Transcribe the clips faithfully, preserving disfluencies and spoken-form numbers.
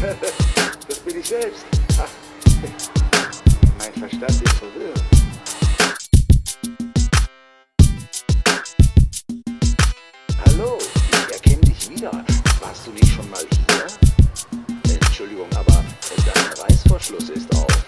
Das bin ich selbst. Ach, mein Verstand ist verwirrt. Hallo, ich erkenne dich wieder. Warst du nicht schon mal hier? Entschuldigung, aber dein Reißverschluss ist auf.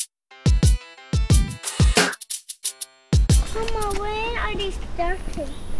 Mama, where are they starting?